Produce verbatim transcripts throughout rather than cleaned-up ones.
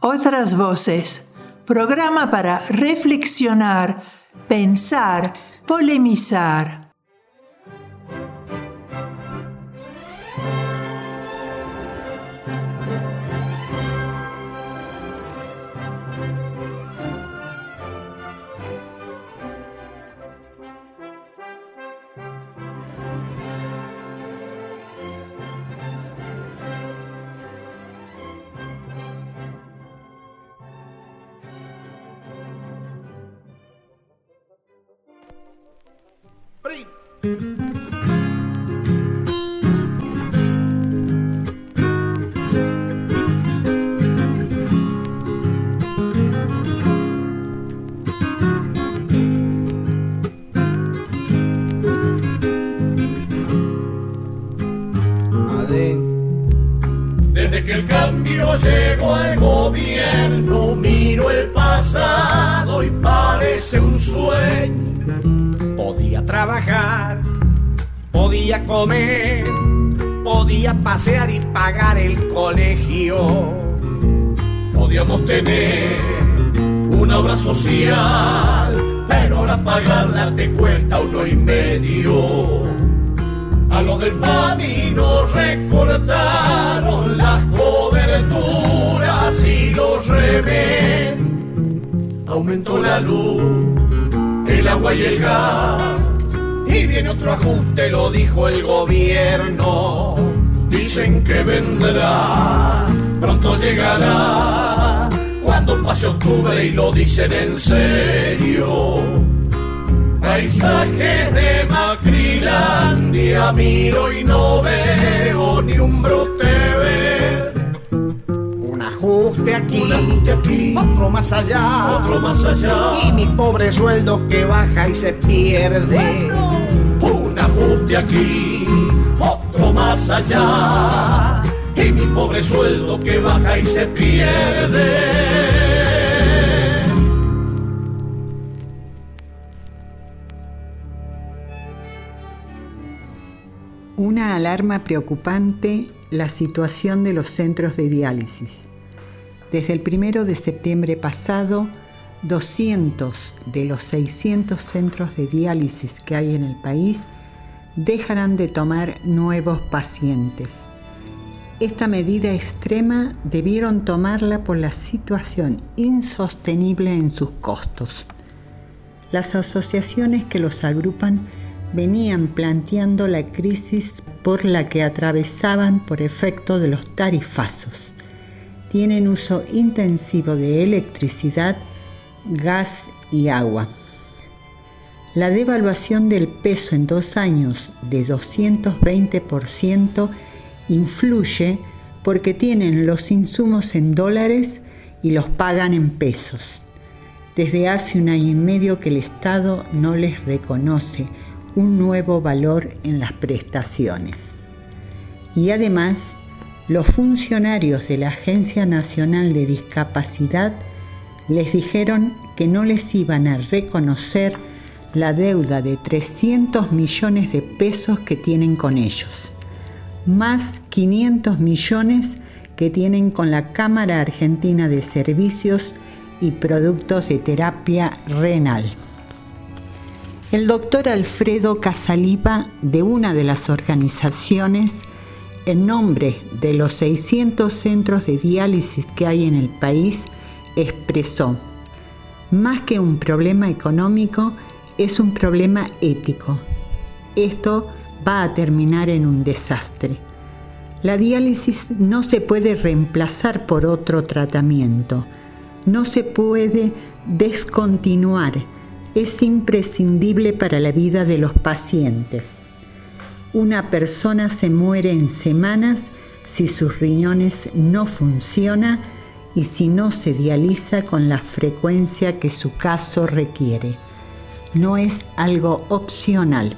Otras voces, programa para reflexionar, pensar, polemizar. Desde que el cambio llegó al gobierno, miro el pasado y parece un sueño. Podía trabajar, podía comer, podía pasear y pagar el colegio. Podíamos tener una obra social, pero ahora pagarla te cuesta uno y medio. A los del PAMI nos recortaron las coberturas y los revén. Aumentó la luz, el agua y el gas, y viene otro ajuste, lo dijo el gobierno. Dicen que vendrá, pronto llegará, cuando pase octubre, y lo dicen en serio. Paisajes de Macrilandia miro y no veo ni un brote verde. Un ajuste aquí, un ajuste aquí, otro más allá, otro más allá, y mi pobre sueldo que baja y se pierde. Un ajuste aquí, otro más allá, y mi pobre sueldo que baja y se pierde. Una alarma preocupante, la situación de los centros de diálisis. Desde el primero de septiembre pasado, doscientos de los seiscientos centros de diálisis que hay en el país dejarán de tomar nuevos pacientes. Esta medida extrema debieron tomarla por la situación insostenible en sus costos. Las asociaciones que los agrupan venían planteando la crisis por la que atravesaban por efecto de los tarifazos. Tienen uso intensivo de electricidad, gas y agua. La devaluación del peso en dos años de doscientos veinte por ciento influye porque tienen los insumos en dólares y los pagan en pesos. Desde hace un año y medio que el Estado no les reconoce un nuevo valor en las prestaciones. Y además, los funcionarios de la Agencia Nacional de Discapacidad les dijeron que no les iban a reconocer la deuda de trescientos millones de pesos que tienen con ellos, más quinientos millones que tienen con la Cámara Argentina de Servicios y Productos de Terapia Renal. El doctor Alfredo Casaliva, de una de las organizaciones, en nombre de los seiscientos centros de diálisis que hay en el país, expresó: más que un problema económico, es un problema ético. Esto va a terminar en un desastre. La diálisis no se puede reemplazar por otro tratamiento. No se puede descontinuar. Es imprescindible para la vida de los pacientes. Una persona se muere en semanas si sus riñones no funcionan y si no se dializa con la frecuencia que su caso requiere. No es algo opcional.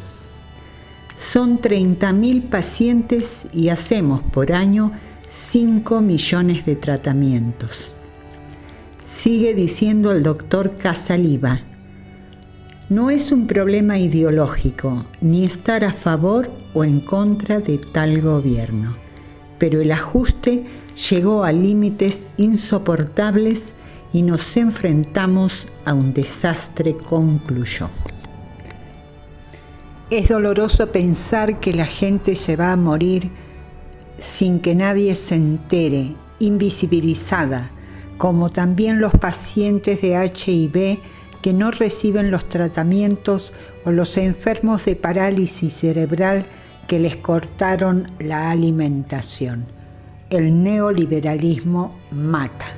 Son treinta mil pacientes y hacemos por año cinco millones de tratamientos. Sigue diciendo el doctor Casaliva: no es un problema ideológico, ni estar a favor o en contra de tal gobierno, pero el ajuste llegó a límites insoportables y nos enfrentamos a un desastre, concluyó. Es doloroso pensar que la gente se va a morir sin que nadie se entere, invisibilizada, como también los pacientes de H I V que no reciben los tratamientos o los enfermos de parálisis cerebral que les cortaron la alimentación. El neoliberalismo mata.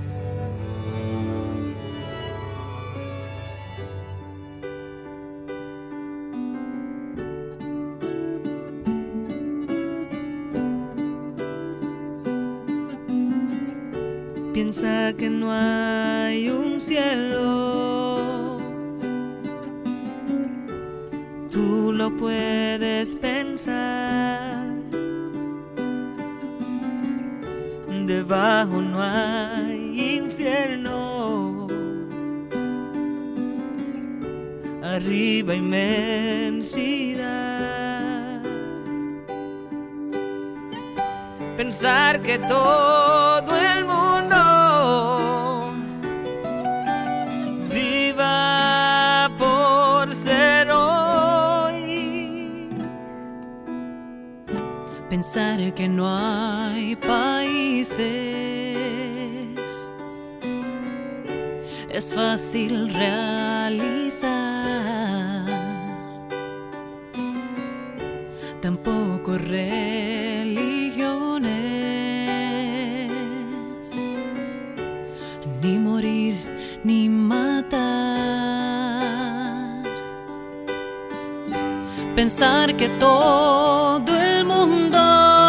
Piensa que no hay un cielo, tú lo puedes pensar. Debajo no hay infierno, arriba inmensidad. Pensar que todo el mundo viva por ser hoy. Pensar que no hay países es fácil realizar. Tampoco religiones, ni morir ni matar. Pensar que todo el mundo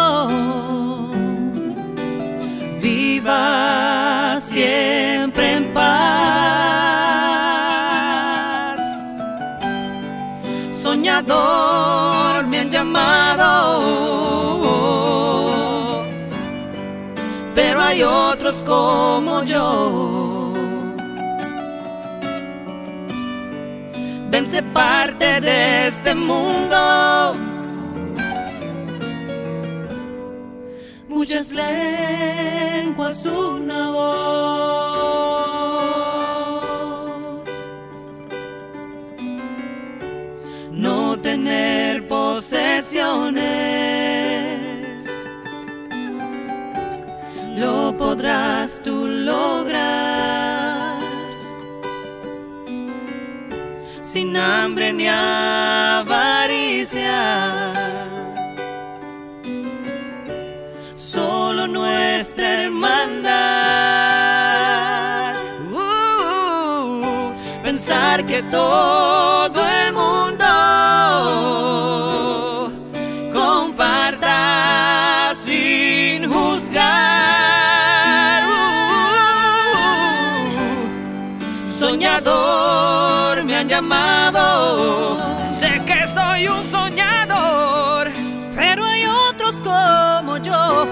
viva siempre en paz. Soñador me han llamado, pero hay otros como yo. Vence parte de este mundo. Muchas lenguas, una voz. No tener posesiones, lo podrás tú lograr. Sin hambre ni avaricia, solo nuestra hermandad. Uh, pensar que todo el mundo comparta sin juzgar. Uh, soñador me han llamado, sé que soy un soñador, pero hay otros como yo.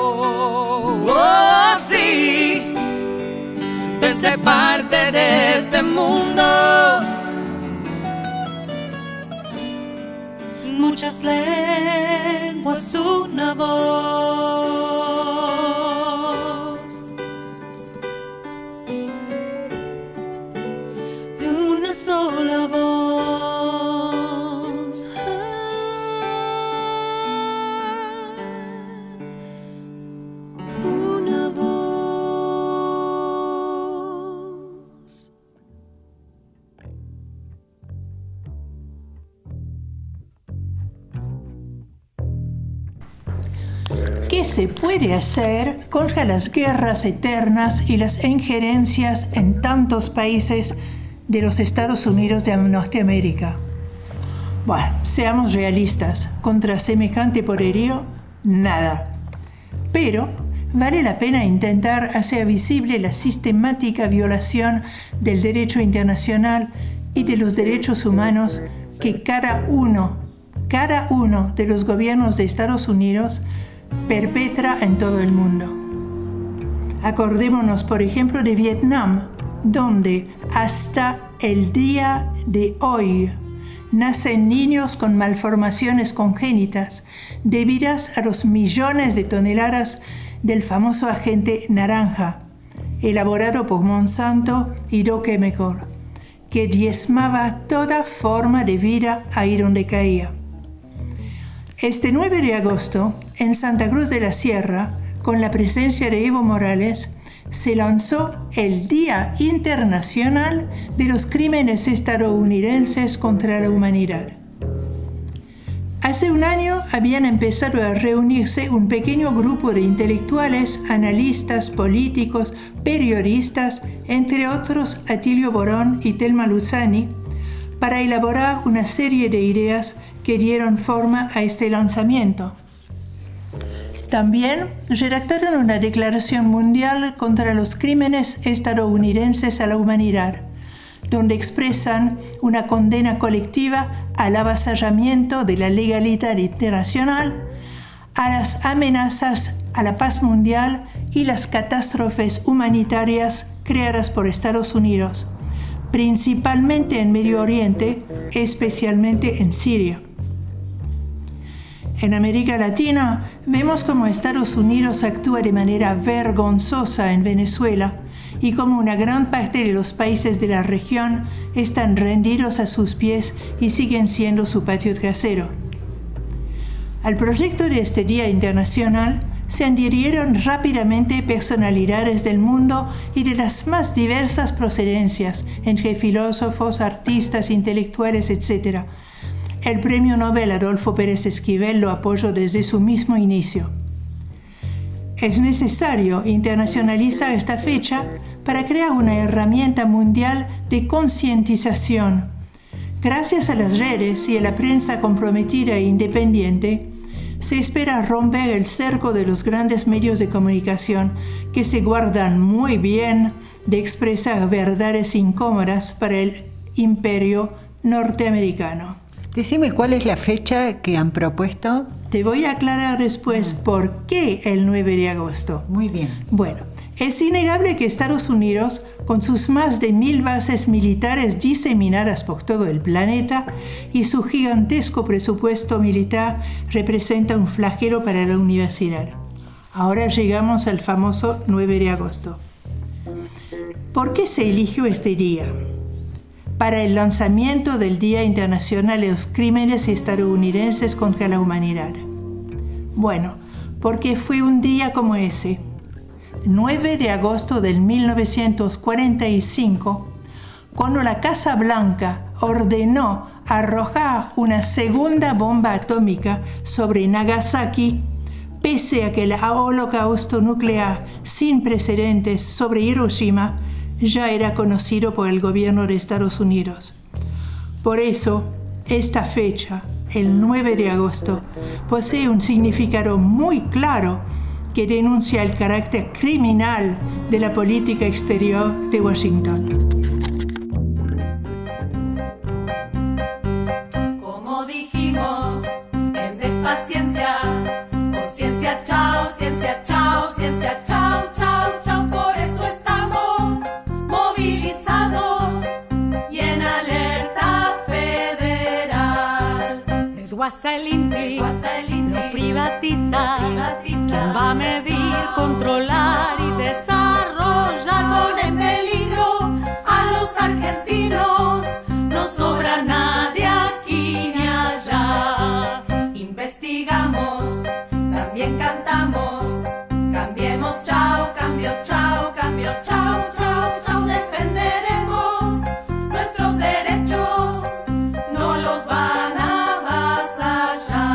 Oh, sí, pensé parte de este mundo. Muchas lenguas, una voz, y una sola voz. Una voz. ¿Qué se puede hacer contra las guerras eternas y las injerencias en tantos países de los Estados Unidos de Norteamérica? Bueno, seamos realistas, contra semejante poderío, nada. Pero vale la pena intentar hacer visible la sistemática violación del derecho internacional y de los derechos humanos que cada uno, cada uno de los gobiernos de Estados Unidos perpetra en todo el mundo. Acordémonos, por ejemplo, de Vietnam, donde hasta el día de hoy nacen niños con malformaciones congénitas debidas a los millones de toneladas del famoso agente naranja, elaborado por Monsanto y Dow Chemical, que diezmaba toda forma de vida ahí donde caía. Este nueve de agosto, en Santa Cruz de la Sierra, con la presencia de Evo Morales, se lanzó el Día Internacional de los Crímenes Estadounidenses contra la Humanidad. Hace un año habían empezado a reunirse un pequeño grupo de intelectuales, analistas, políticos, periodistas, entre otros Atilio Borón y Telma Luzzani, para elaborar una serie de ideas que dieron forma a este lanzamiento. También redactaron una declaración mundial contra los crímenes estadounidenses a la humanidad, donde expresan una condena colectiva al avasallamiento de la legalidad internacional, a las amenazas a la paz mundial y las catástrofes humanitarias creadas por Estados Unidos, principalmente en Medio Oriente, especialmente en Siria. En América Latina vemos cómo Estados Unidos actúa de manera vergonzosa en Venezuela y cómo una gran parte de los países de la región están rendidos a sus pies y siguen siendo su patio trasero. Al proyecto de este Día Internacional se adhirieron rápidamente personalidades del mundo y de las más diversas procedencias, entre filósofos, artistas, intelectuales, etcétera. El premio Nobel Adolfo Pérez Esquivel lo apoyó desde su mismo inicio. Es necesario internacionalizar esta fecha para crear una herramienta mundial de concientización. Gracias a las redes y a la prensa comprometida e independiente, se espera romper el cerco de los grandes medios de comunicación que se guardan muy bien de expresar verdades incómodas para el imperio norteamericano. Decime cuál es la fecha que han propuesto. Te voy a aclarar después por qué el nueve de agosto. Muy bien. Bueno, es innegable que Estados Unidos, con sus más de mil bases militares diseminadas por todo el planeta y su gigantesco presupuesto militar, representa un flagelo para la universidad. Ahora llegamos al famoso nueve de agosto. ¿Por qué se eligió este día? Para el lanzamiento del Día Internacional de los Crímenes Estadounidenses contra la Humanidad. Bueno, porque fue un día como ese, nueve de agosto de mil novecientos cuarenta y cinco, cuando la Casa Blanca ordenó arrojar una segunda bomba atómica sobre Nagasaki, pese a que el holocausto nuclear sin precedentes sobre Hiroshima ya era conocido por el gobierno de Estados Unidos. Por eso, esta fecha, el nueve de agosto, posee un significado muy claro que denuncia el carácter criminal de la política exterior de Washington. Como dijimos, en despaciencia, o ciencia chao, ciencia chao, ciencia chao, chao, chao, por eso estamos movilizados y en alerta federal. Desguaza el INTI, Desguaza el INTI, lo privatiza, lo privatiza. ¿Quién va a medir, controlar y desarrollar? Pone en peligro a los argentinos, no sobra nadie aquí ni allá. Investigamos, también cantamos, cambiemos, chao, cambio, chao, cambio, chao, chao, chao, defenderemos nuestros derechos, no los van a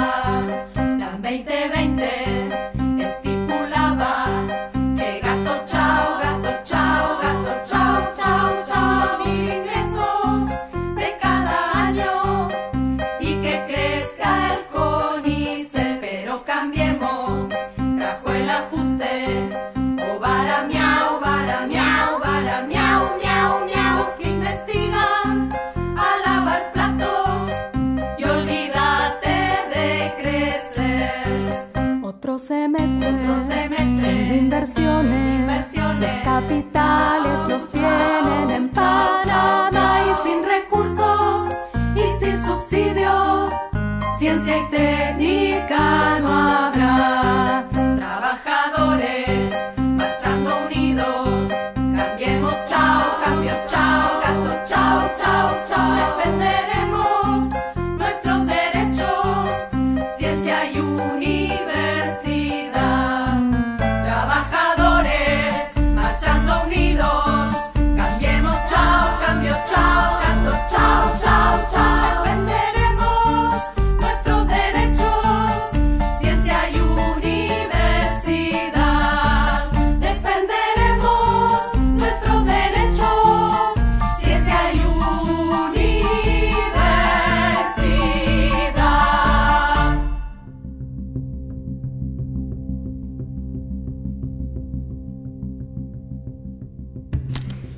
avasallar. La veinte veinte estipulaba, che gato,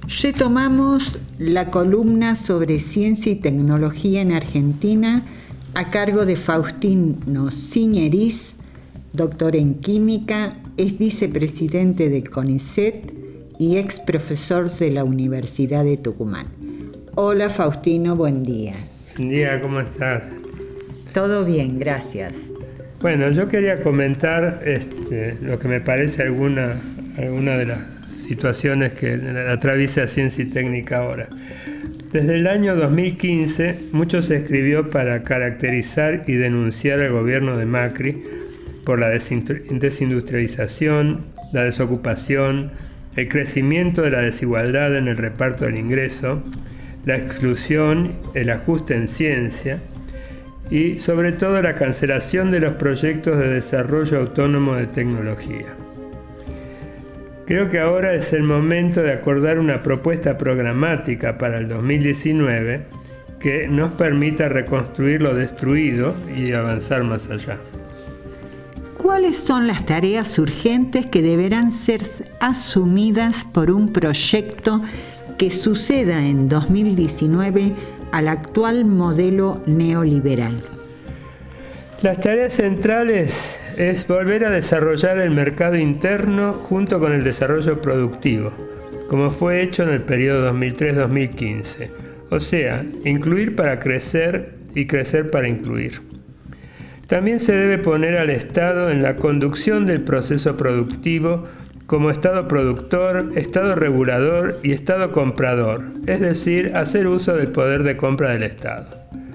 Retomamos la columna sobre ciencia y tecnología en Argentina a cargo de Faustino Ciñeris, doctor en química, es vicepresidente del CONICET y ex profesor de la Universidad de Tucumán. Hola Faustino, buen día. Buen día, ¿cómo estás? Todo bien, gracias. Bueno, yo quería comentar este, lo que me parece alguna, alguna de las situaciones que atraviesa ciencia y técnica ahora. Desde el año dos mil quince, mucho se escribió para caracterizar y denunciar al gobierno de Macri por la desindustrialización, la desocupación, el crecimiento de la desigualdad en el reparto del ingreso, la exclusión, el ajuste en ciencia y sobre todo la cancelación de los proyectos de desarrollo autónomo de tecnología. Creo que ahora es el momento de acordar una propuesta programática para el dos mil diecinueve que nos permita reconstruir lo destruido y avanzar más allá. ¿Cuáles son las tareas urgentes que deberán ser asumidas por un proyecto que suceda en dos mil diecinueve al actual modelo neoliberal? Las tareas centrales es volver a desarrollar el mercado interno junto con el desarrollo productivo, como fue hecho en el periodo dos mil tres a dos mil quince, o sea, incluir para crecer y crecer para incluir. También se debe poner al Estado en la conducción del proceso productivo como Estado productor, Estado regulador y Estado comprador, es decir, hacer uso del poder de compra del Estado.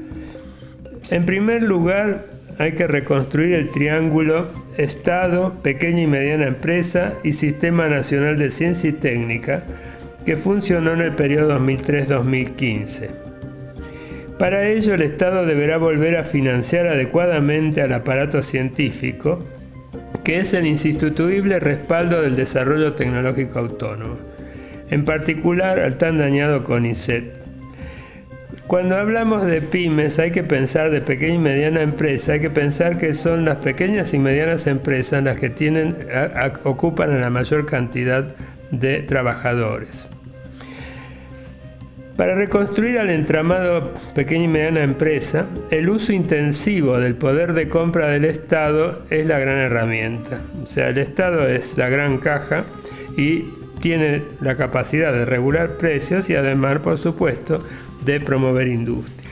En primer lugar, hay que reconstruir el triángulo Estado, pequeña y mediana empresa y Sistema Nacional de Ciencia y Técnica que funcionó en el periodo dos mil tres a dos mil quince. Para ello, el Estado deberá volver a financiar adecuadamente al aparato científico, que es el insustituible respaldo del desarrollo tecnológico autónomo, en particular al tan dañado CONICET. Cuando hablamos de pymes hay que pensar de pequeña y mediana empresa, hay que pensar que son las pequeñas y medianas empresas las que tienen, a, a, ocupan a la mayor cantidad de trabajadores. Para reconstruir al entramado pequeña y mediana empresa, el uso intensivo del poder de compra del Estado es la gran herramienta. O sea, el Estado es la gran caja y tiene la capacidad de regular precios y además, por supuesto, de promover industria.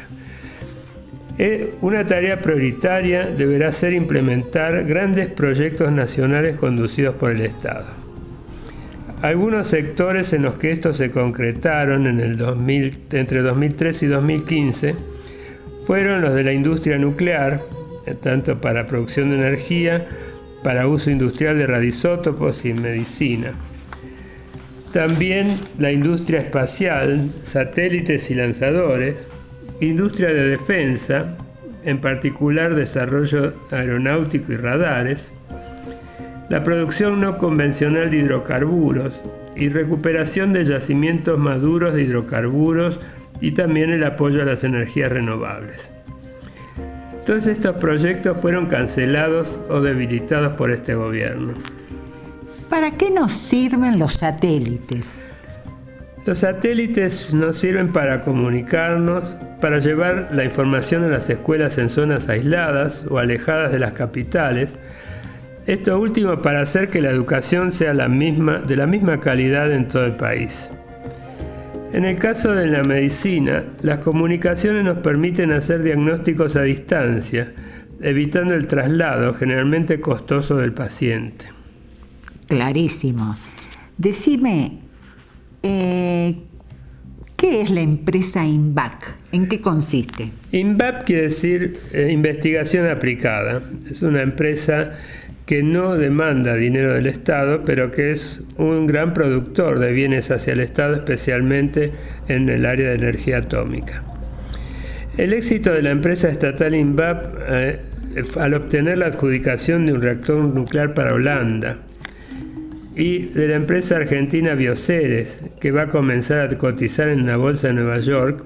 Una tarea prioritaria deberá ser implementar grandes proyectos nacionales conducidos por el Estado. Algunos sectores en los que estos se concretaron en el dos mil, entre dos mil tres y dos mil quince fueron los de la industria nuclear, tanto para producción de energía, para uso industrial de radioisótopos y medicina. También la industria espacial, satélites y lanzadores, industria de defensa, en particular desarrollo aeronáutico y radares, la producción no convencional de hidrocarburos y recuperación de yacimientos maduros de hidrocarburos y también el apoyo a las energías renovables. Todos estos proyectos fueron cancelados o debilitados por este gobierno. ¿Para qué nos sirven los satélites? Los satélites nos sirven para comunicarnos, para llevar la información a las escuelas en zonas aisladas o alejadas de las capitales. Esto último para hacer que la educación sea la misma, de la misma calidad en todo el país. En el caso de la medicina, las comunicaciones nos permiten hacer diagnósticos a distancia, evitando el traslado generalmente costoso del paciente. Clarísimo. Decime, eh, ¿qué es la empresa INVAP? ¿En qué consiste? INVAP quiere decir eh, investigación aplicada. Es una empresa que no demanda dinero del Estado, pero que es un gran productor de bienes hacia el Estado, especialmente en el área de energía atómica. El éxito de la empresa estatal INVAP eh, al obtener la adjudicación de un reactor nuclear para Holanda, y de la empresa argentina Bioceres, que va a comenzar a cotizar en la bolsa de Nueva York,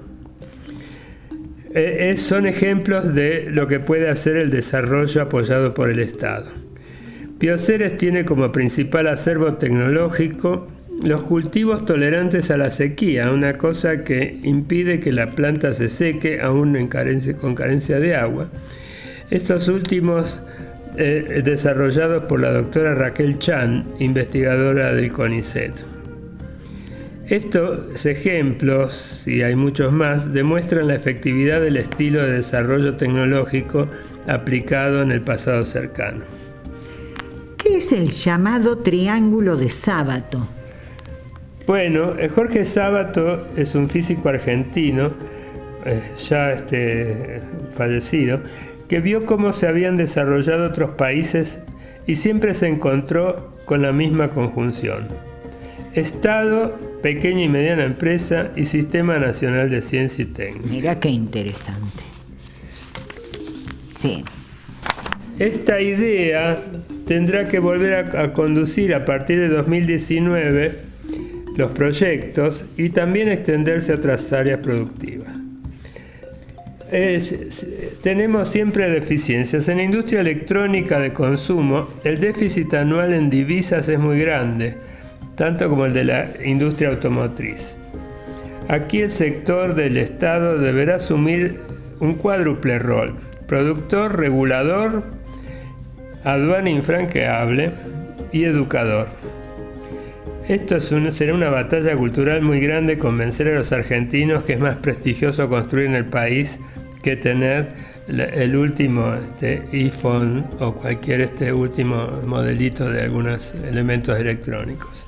eh, son ejemplos de lo que puede hacer el desarrollo apoyado por el Estado. Bioceres tiene como principal acervo tecnológico los cultivos tolerantes a la sequía, una cosa que impide que la planta se seque aún en carencia, con carencia de agua. Estos últimos eh, desarrollados por la doctora Raquel Chan, investigadora del CONICET. Estos ejemplos, y hay muchos más, demuestran la efectividad del estilo de desarrollo tecnológico aplicado en el pasado cercano. ¿Qué es el llamado triángulo de Sábato? Bueno, Jorge Sábato es un físico argentino, eh, ya este, fallecido, que vio cómo se habían desarrollado otros países y siempre se encontró con la misma conjunción: Estado, pequeña y mediana empresa y Sistema Nacional de Ciencia y Técnica. Mira qué interesante. Sí. Esta idea tendrá que volver a, a conducir a partir de dos mil diecinueve los proyectos y también extenderse a otras áreas productivas. Es, es, tenemos siempre deficiencias. En la industria electrónica de consumo, el déficit anual en divisas es muy grande, tanto como el de la industria automotriz. Aquí el sector del Estado deberá asumir un cuádruple rol: productor, regulador, aduana infranqueable y educador. Esto es una, será una batalla cultural muy grande, convencer a los argentinos que es más prestigioso construir en el país que tener la, el último este, iPhone o cualquier este último modelito de algunos elementos electrónicos.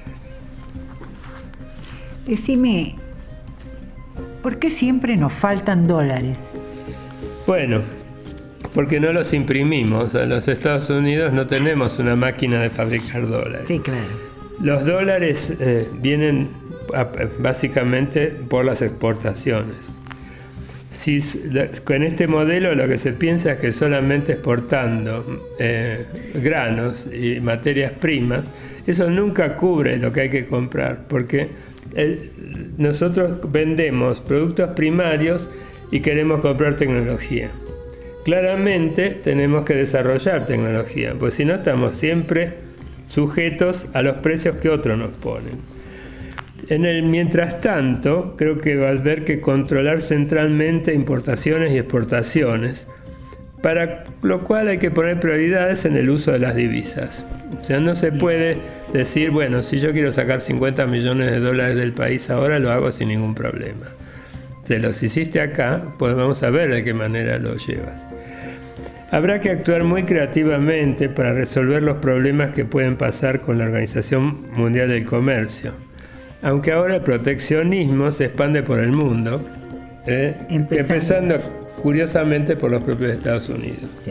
Decime, ¿por qué siempre nos faltan dólares? Bueno, porque no los imprimimos. En los Estados Unidos no tenemos una máquina de fabricar dólares. Sí, claro. Los dólares eh, vienen a, básicamente por las exportaciones. Si con este modelo lo que se piensa es que solamente exportando eh, granos y materias primas, eso nunca cubre lo que hay que comprar, porque el, nosotros vendemos productos primarios y queremos comprar tecnología. Claramente tenemos que desarrollar tecnología, pues si no estamos siempre sujetos a los precios que otros nos ponen. En el mientras tanto, creo que va a haber que controlar centralmente importaciones y exportaciones, para lo cual hay que poner prioridades en el uso de las divisas. O sea, no se puede decir, bueno, si yo quiero sacar cincuenta millones de dólares del país ahora, lo hago sin ningún problema. Si los hiciste acá, pues vamos a ver de qué manera lo llevas. Habrá que actuar muy creativamente para resolver los problemas que pueden pasar con la Organización Mundial del Comercio. Aunque ahora el proteccionismo se expande por el mundo, ¿eh? empezando. empezando curiosamente por los propios Estados Unidos. Sí.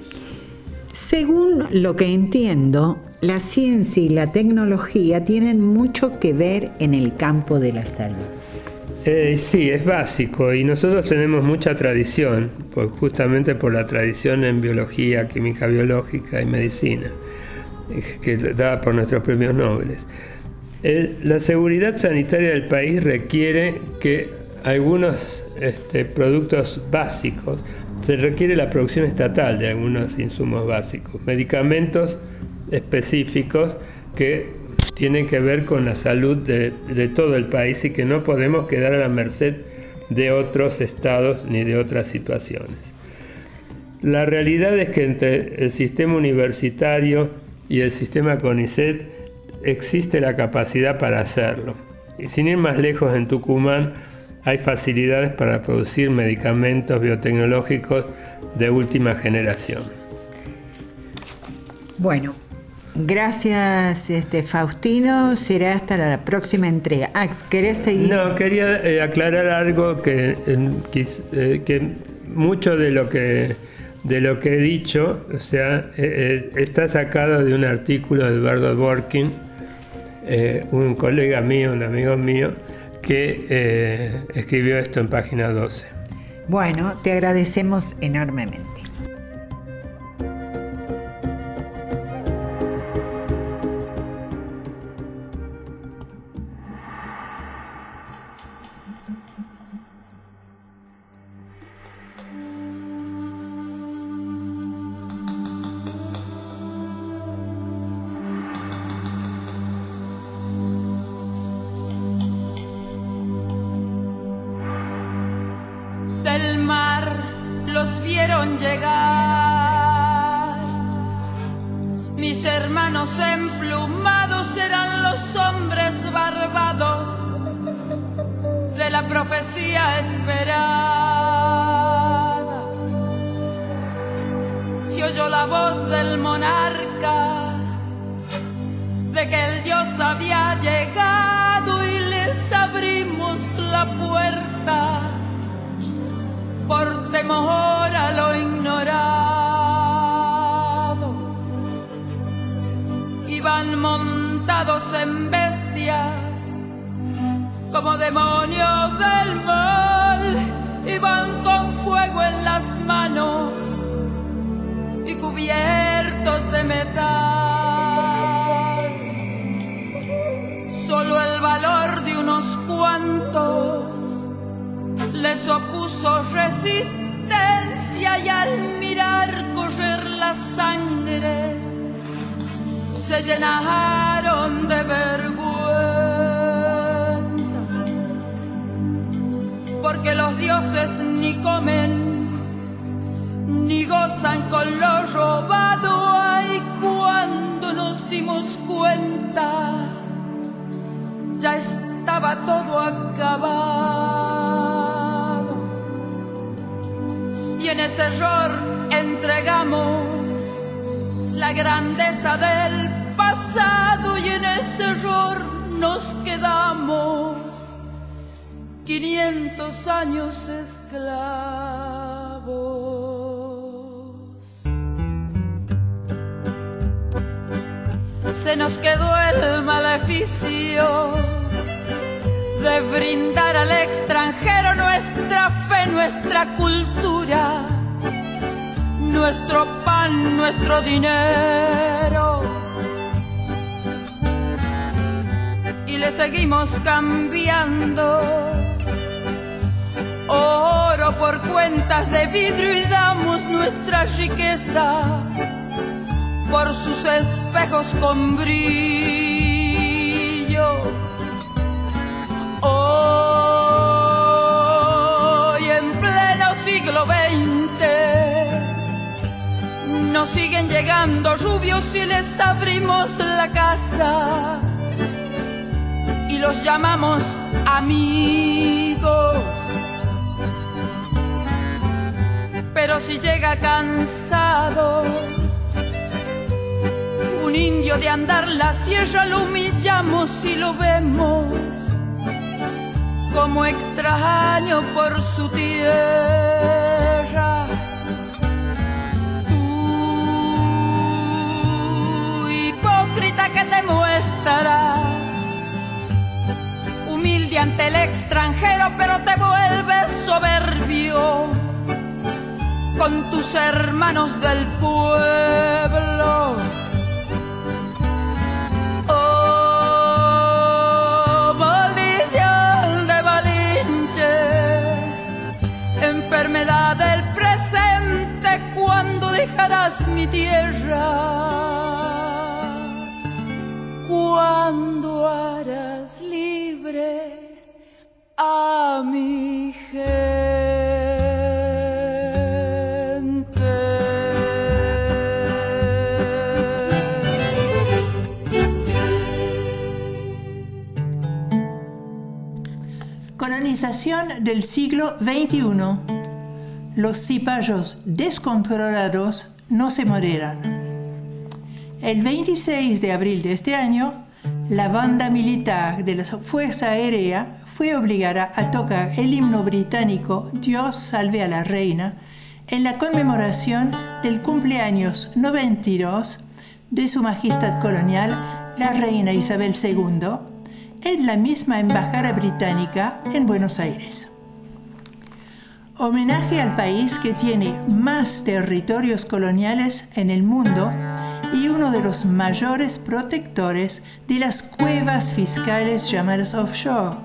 Según lo que entiendo, la ciencia y la tecnología tienen mucho que ver en el campo de la salud. Eh, sí, es básico y nosotros tenemos mucha tradición, pues justamente por la tradición en biología, química biológica y medicina, que dada por nuestros premios Nobel. Eh, la seguridad sanitaria del país requiere que algunos este, productos básicos, se requiere la producción estatal de algunos insumos básicos, medicamentos específicos que tienen que ver con la salud de, de todo el país y que no podemos quedar a la merced de otros estados ni de otras situaciones. La realidad es que entre el sistema universitario y el sistema CONICET existe la capacidad para hacerlo. Y sin ir más lejos, en Tucumán hay facilidades para producir medicamentos biotecnológicos de última generación. Bueno, gracias, este, Faustino. Será hasta la próxima entrega. Ah, ¿querés seguir? No, quería eh, aclarar algo que, eh, que mucho de lo que, de lo que he dicho, o sea, eh, está sacado de un artículo de Eduardo Dworkin, eh, un colega mío, un amigo mío, que eh, escribió esto en página doce. Bueno, te agradecemos enormemente. los vieron llegar. Mis hermanos emplumados eran los hombres barbados de la profecía esperada. Se oyó la voz del monarca de que el Dios había llegado y les abrimos la puerta por temor a lo ignorado. Iban montados en bestias como demonios del mal, iban con fuego en las manos y cubiertos de metal. Solo el valor de unos cuantos les opuso resistencia y al mirar correr la sangre se llenaron de vergüenza, porque los dioses ni comen ni gozan con lo robado. Ay, cuando nos dimos cuenta ya estaba todo acabado, y en ese error entregamos la grandeza del pasado, y en ese error nos quedamos quinientos años esclavos. Se nos quedó el maleficio de brindar al extranjero nuestra fe, nuestra cultura, nuestro pan, nuestro dinero, y le seguimos cambiando oro por cuentas de vidrio y damos nuestras riquezas por sus espejos con brillo. Hoy en pleno siglo veinte nos siguen llegando rubios y les abrimos la casa y los llamamos amigos. Pero si llega cansado un indio de andar la sierra, lo humillamos y lo vemos como extraño por su tierra. Tú, hipócrita, que te muestras humilde ante el extranjero, pero te vuelves soberbio con tus hermanos del pueblo. Oh, maldición de Malinche, enfermedad del presente, ¿cuándo dejarás mi tierra? ¿Cuándo harás libre a mi gente? Colonización del siglo veintiuno. Los cipayos descontrolados no se moderan. El veintiséis de abril de este año, la banda militar de la Fuerza Aérea fue obligada a tocar el himno británico Dios salve a la reina en la conmemoración del cumpleaños noventa y dos de Su Majestad Colonial, la reina Isabel segunda, en la misma embajada británica en Buenos Aires. Homenaje al país que tiene más territorios coloniales en el mundo y uno de los mayores protectores de las cuevas fiscales llamadas offshore.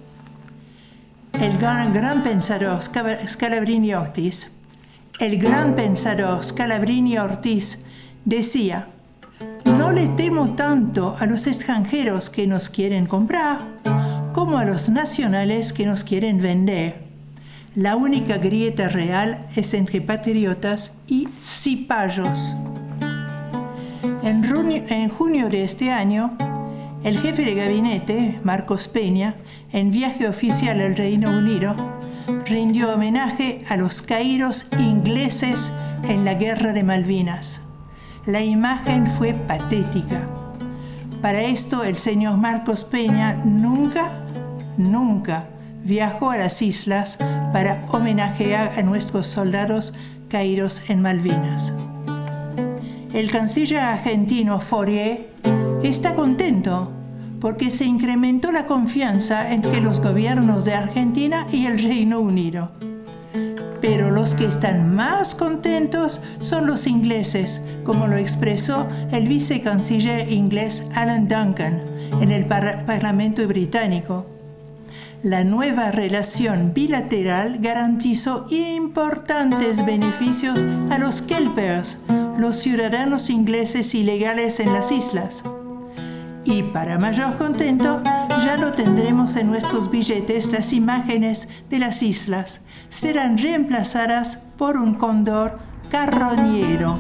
El gran, gran pensador Scalabrini Ortiz, el gran pensador Scalabrini Ortiz decía: no le temo tanto a los extranjeros que nos quieren comprar como a los nacionales que nos quieren vender. La única grieta real es entre patriotas y cipayos. En junio, en junio de este año, el jefe de gabinete, Marcos Peña, en viaje oficial al Reino Unido, rindió homenaje a los caídos ingleses en la Guerra de Malvinas. La imagen fue patética. Para esto, el señor Marcos Peña nunca, nunca viajó a las islas para homenajear a nuestros soldados caídos en Malvinas. El canciller argentino Fourier está contento porque se incrementó la confianza entre los gobiernos de Argentina y el Reino Unido. Pero los que están más contentos son los ingleses, como lo expresó el vicecanciller inglés Alan Duncan en el par- Parlamento británico. La nueva relación bilateral garantizó importantes beneficios a los kelpers, los ciudadanos ingleses ilegales en las islas. Y para mayor contento, ya no tendremos en nuestros billetes las imágenes de las islas. Serán reemplazadas por un cóndor carroñero.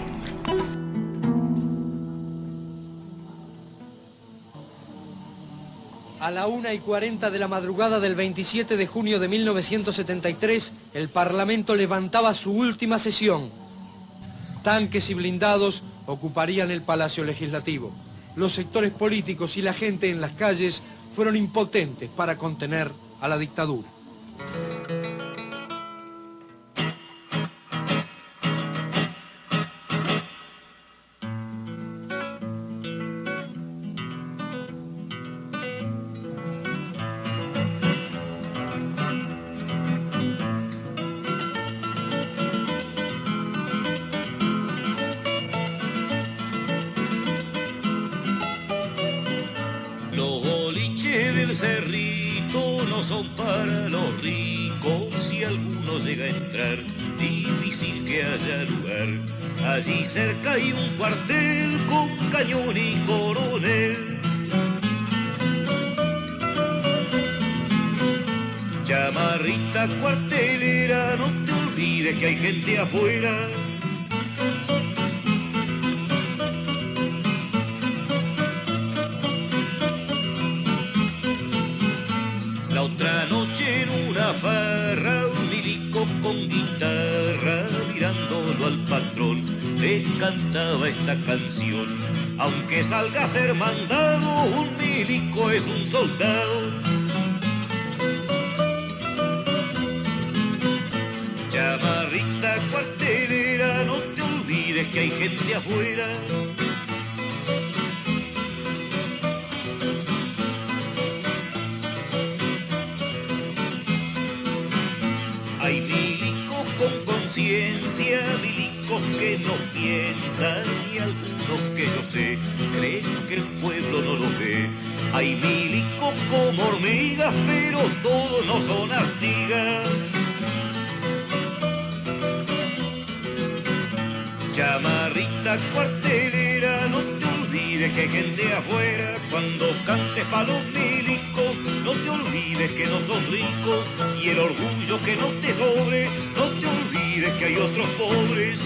A la una y cuarenta de la madrugada del veintisiete de junio de mil novecientos setenta y tres, el Parlamento levantaba su última sesión. Tanques y blindados ocuparían el Palacio Legislativo. Los sectores políticos y la gente en las calles fueron impotentes para contener a la dictadura. Cerrito no son para los ricos, si alguno llega a entrar, difícil que haya lugar. Allí cerca hay un cuartel con cañón y coronel. Chamarrita cuartelera, no te olvides que hay gente afuera. La otra noche en una farra, un milico con guitarra, mirándolo al patrón, le cantaba esta canción. Aunque salga a ser mandado, un milico es un soldado. Chamarrita cuartelera, no te olvides que hay gente afuera. Hay milicos con conciencia, milicos que no piensan y algunos que yo sé creen que el pueblo no lo ve. Hay milicos como hormigas, pero todos no son artigas. Chamarrita cuartelera, no te olvides que hay gente afuera. Cuando cantes pa' los milicos, no te olvides que no son ricos. Y el orgullo que no te sobre, no te olvides que hay otros pobres.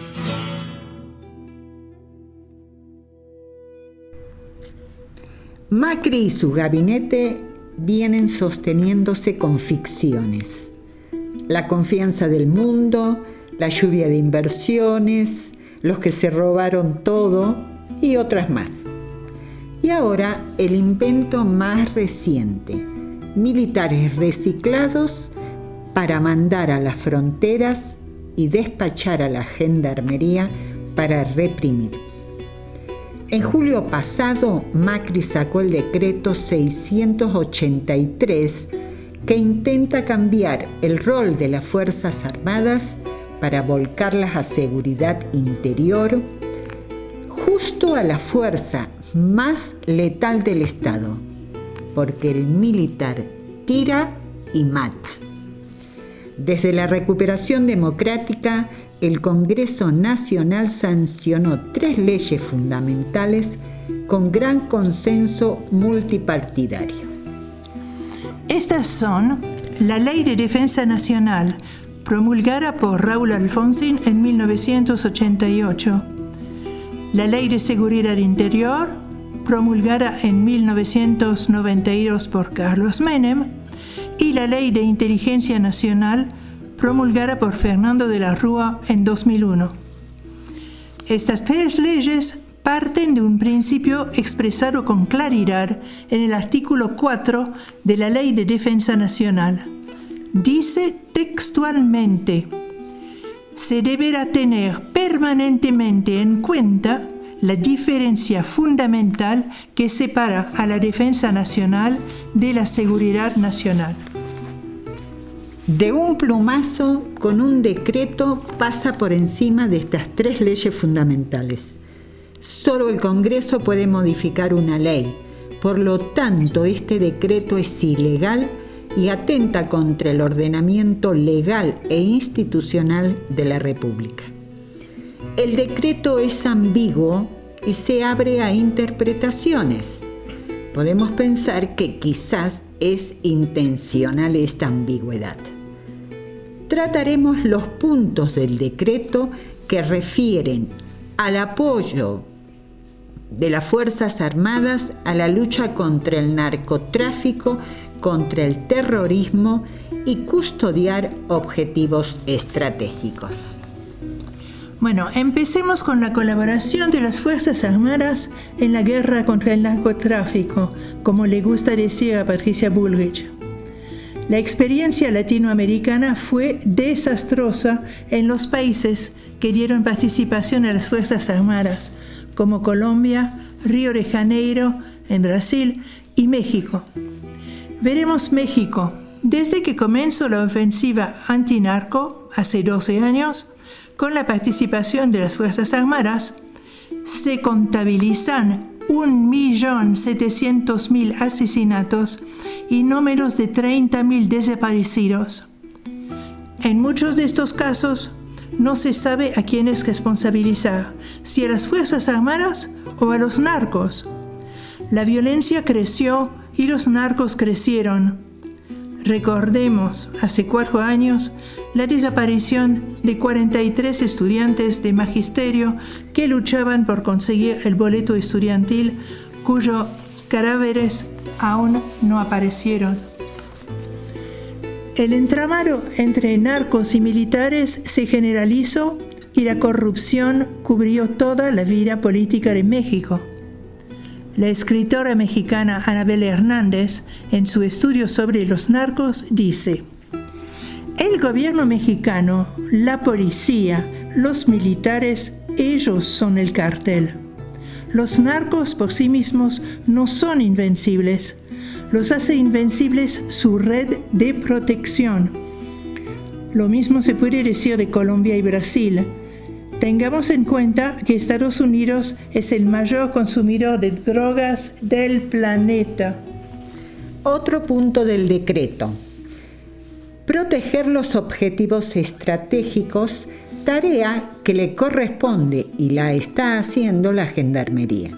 Macri y su gabinete vienen sosteniéndose con ficciones. La confianza del mundo, la lluvia de inversiones, los que se robaron todo y otras más. Y ahora el invento más reciente, militares reciclados para mandar a las fronteras y despachar a la gendarmería para reprimir. En julio pasado, Macri sacó el decreto seiscientos ochenta y tres que intenta cambiar el rol de las Fuerzas Armadas para volcarlas a seguridad interior, justo a la fuerza más letal del Estado, porque el militar tira y mata. Desde la recuperación democrática, el Congreso Nacional sancionó tres leyes fundamentales con gran consenso multipartidario. Estas son la Ley de Defensa Nacional, promulgada por Raúl Alfonsín en mil novecientos ochenta y ocho, la Ley de Seguridad Interior, promulgada en mil novecientos noventa y dos por Carlos Menem, y la Ley de Inteligencia Nacional, promulgada por Fernando de la Rúa en dos mil uno. Estas tres leyes parten de un principio expresado con claridad en el artículo cuatro de la Ley de Defensa Nacional. Dice textualmente: se deberá tener permanentemente en cuenta la diferencia fundamental que separa a la defensa nacional de la seguridad nacional. De un plumazo, con un decreto, pasa por encima de estas tres leyes fundamentales. Solo el Congreso puede modificar una ley. Por lo tanto, este decreto es ilegal y atenta contra el ordenamiento legal e institucional de la República. El decreto es ambiguo y se abre a interpretaciones. Podemos pensar que quizás es intencional esta ambigüedad. Trataremos los puntos del decreto que refieren al apoyo de las Fuerzas Armadas a la lucha contra el narcotráfico, contra el terrorismo y custodiar objetivos estratégicos. Bueno, empecemos con la colaboración de las Fuerzas Armadas en la guerra contra el narcotráfico, como le gusta decir a Patricia Bullrich. La experiencia latinoamericana fue desastrosa en los países que dieron participación a las Fuerzas Armadas, como Colombia, Río de Janeiro, en Brasil y México. Veremos México. Desde que comenzó la ofensiva antinarco, hace doce años, con la participación de las Fuerzas Armadas, se contabilizan un millón setecientos mil asesinatos y no menos de treinta mil desaparecidos. En muchos de estos casos, no se sabe a quiénes responsabilizar, si a las Fuerzas Armadas o a los narcos. La violencia creció y los narcos crecieron. Recordemos, hace cuatro años, la desaparición de cuarenta y tres estudiantes de magisterio que luchaban por conseguir el boleto estudiantil, cuyos cadáveres aún no aparecieron. El entramado entre narcos y militares se generalizó y la corrupción cubrió toda la vida política de México. La escritora mexicana Anabel Hernández, en su estudio sobre los narcos, dice: el gobierno mexicano, la policía, los militares, ellos son el cartel. Los narcos por sí mismos no son invencibles. Los hace invencibles su red de protección. Lo mismo se puede decir de Colombia y Brasil. Tengamos en cuenta que Estados Unidos es el mayor consumidor de drogas del planeta. Otro punto del decreto: proteger los objetivos estratégicos, tarea que le corresponde y la está haciendo la Gendarmería.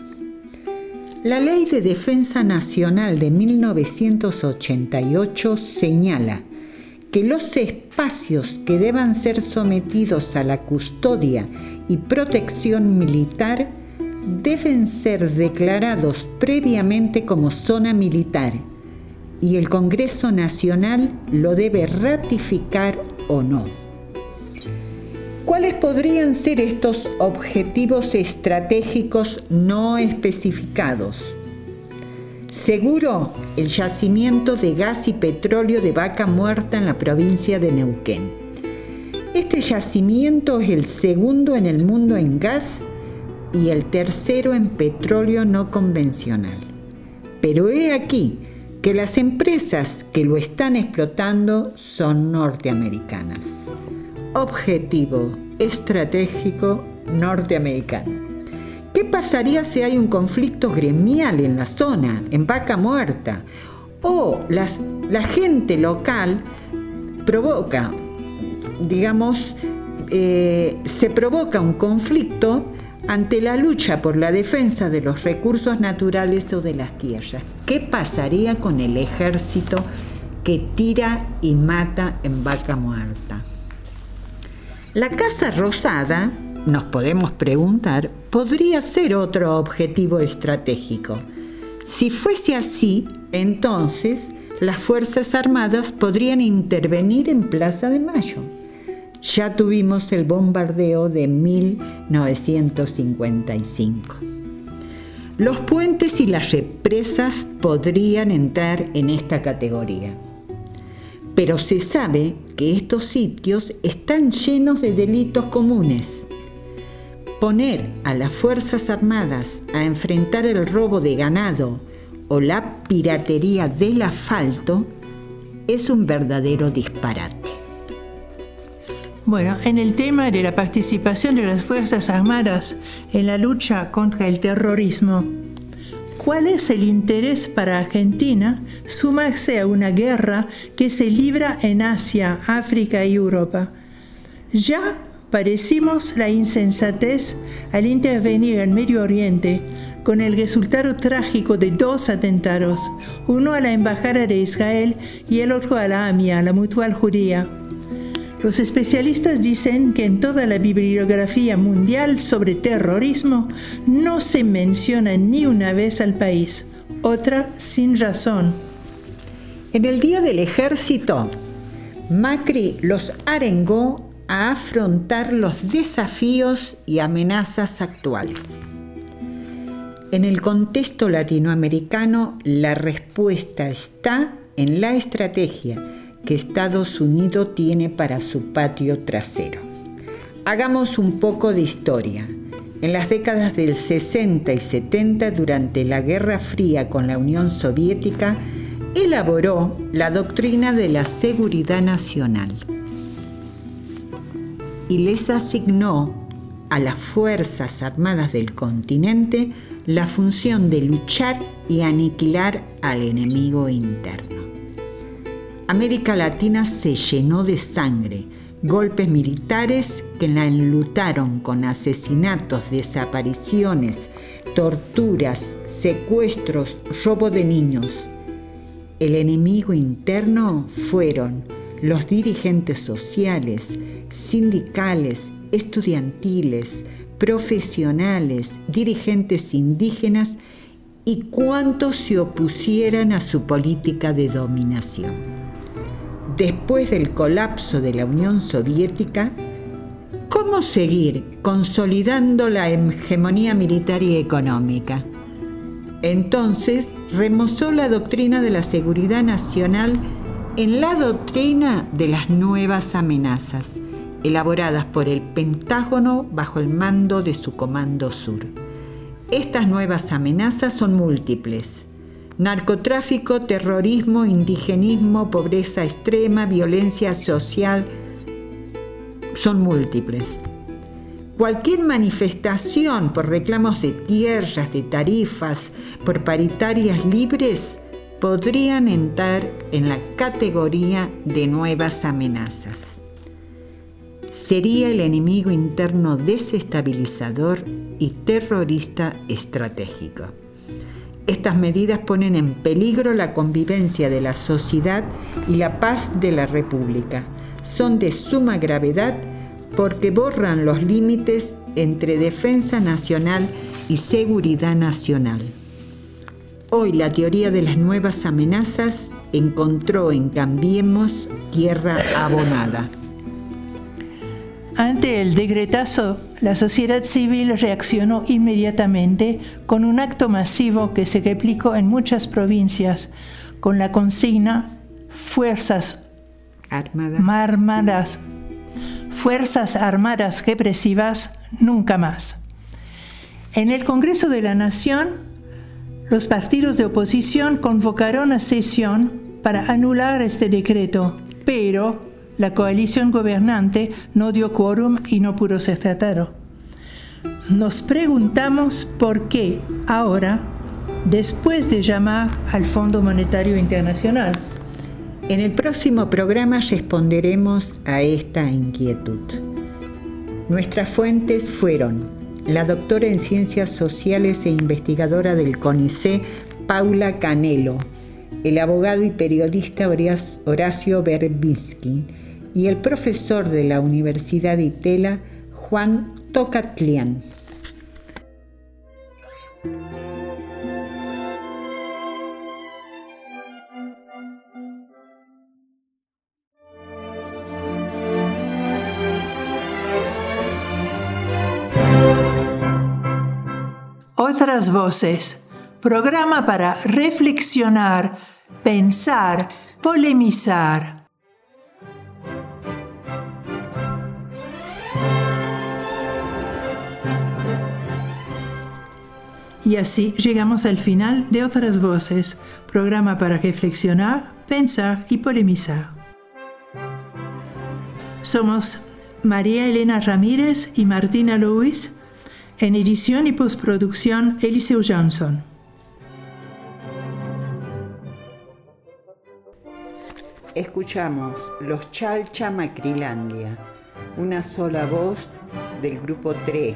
La Ley de Defensa Nacional de mil novecientos ochenta y ocho señala que los espacios que deban ser sometidos a la custodia y protección militar deben ser declarados previamente como zona militar y el Congreso Nacional lo debe ratificar o no. ¿Cuáles podrían ser estos objetivos estratégicos no especificados? Seguro, el yacimiento de gas y petróleo de Vaca Muerta en la provincia de Neuquén. Este yacimiento es el segundo en el mundo en gas y el tercero en petróleo no convencional. Pero he aquí que las empresas que lo están explotando son norteamericanas. Objetivo estratégico norteamericano. ¿Qué pasaría si hay un conflicto gremial en la zona, en Vaca Muerta? O las, la gente local provoca, digamos, eh, se provoca un conflicto ante la lucha por la defensa de los recursos naturales o de las tierras. ¿Qué pasaría con el ejército que tira y mata en Vaca Muerta. La Casa Rosada, nos podemos preguntar, podría ser otro objetivo estratégico. Si fuese así, entonces las Fuerzas Armadas podrían intervenir en Plaza de Mayo. Ya tuvimos el bombardeo de mil novecientos cincuenta y cinco. Los puentes y las represas podrían entrar en esta categoría. Pero se sabe que estos sitios están llenos de delitos comunes. Poner a las Fuerzas Armadas a enfrentar el robo de ganado o la piratería del asfalto es un verdadero disparate. Bueno, en el tema de la participación de las Fuerzas Armadas en la lucha contra el terrorismo, ¿cuál es el interés para Argentina sumarse a una guerra que se libra en Asia, África y Europa? Ya padecimos la insensatez al intervenir en Medio Oriente, con el resultado trágico de dos atentados, uno a la Embajada de Israel y el otro a la AMIA, la Mutual Judía. Los especialistas dicen que en toda la bibliografía mundial sobre terrorismo no se menciona ni una vez al país, otra sin razón. En el Día del Ejército, Macri los arengó a afrontar los desafíos y amenazas actuales. En el contexto latinoamericano, la respuesta está en la estrategia que Estados Unidos tiene para su patio trasero. Hagamos un poco de historia. En las décadas del sesenta y setenta, durante la Guerra Fría con la Unión Soviética, elaboró la doctrina de la seguridad nacional y les asignó a las Fuerzas Armadas del continente la función de luchar y aniquilar al enemigo interno. América Latina se llenó de sangre, golpes militares que la enlutaron con asesinatos, desapariciones, torturas, secuestros, robo de niños. El enemigo interno fueron los dirigentes sociales, sindicales, estudiantiles, profesionales, dirigentes indígenas y cuantos se opusieran a su política de dominación. Después del colapso de la Unión Soviética, ¿cómo seguir consolidando la hegemonía militar y económica? Entonces, remozó la doctrina de la seguridad nacional en la doctrina de las nuevas amenazas, elaboradas por el Pentágono bajo el mando de su Comando Sur. Estas nuevas amenazas son múltiples: narcotráfico, terrorismo, indigenismo, pobreza extrema, violencia social, son múltiples. Cualquier manifestación por reclamos de tierras, de tarifas, por paritarias libres, podrían entrar en la categoría de nuevas amenazas. Sería el enemigo interno desestabilizador y terrorista estratégico. Estas medidas ponen en peligro la convivencia de la sociedad y la paz de la República. Son de suma gravedad porque borran los límites entre defensa nacional y seguridad nacional. Hoy la teoría de las nuevas amenazas encontró en Cambiemos tierra abonada. Ante el decretazo, la sociedad civil reaccionó inmediatamente con un acto masivo que se replicó en muchas provincias con la consigna Fuerzas Armadas, armadas, Fuerzas Armadas Represivas Nunca Más. En el Congreso de la Nación, los partidos de oposición convocaron a sesión para anular este decreto, pero la coalición gobernante no dio quórum y no pudo ser tratado. Nos preguntamos por qué ahora, después de llamar al Fondo Monetario Internacional. En el próximo programa responderemos a esta inquietud. Nuestras fuentes fueron la doctora en Ciencias Sociales e investigadora del CONICET, Paula Canelo, el abogado y periodista Horacio Verbitsky y el profesor de la Universidad de Itela, Juan Tocatlián. Otras voces, programa para reflexionar, pensar, polemizar. Y así llegamos al final de Otras Voces, programa para reflexionar, pensar y polemizar. Somos María Elena Ramírez y Martina Luis. En edición y postproducción, Eliseo Johnson. Escuchamos Los Chalcha Macrilandia, una sola voz del grupo tres.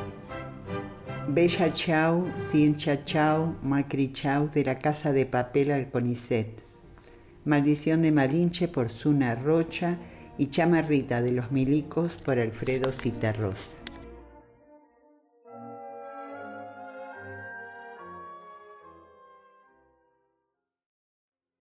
Bella Chau, Ciencia Chau, Macri Chau de la Casa de Papel al Conicet. Maldición de Malinche por Zuna Rocha y Chamarrita de los Milicos por Alfredo Citarroz.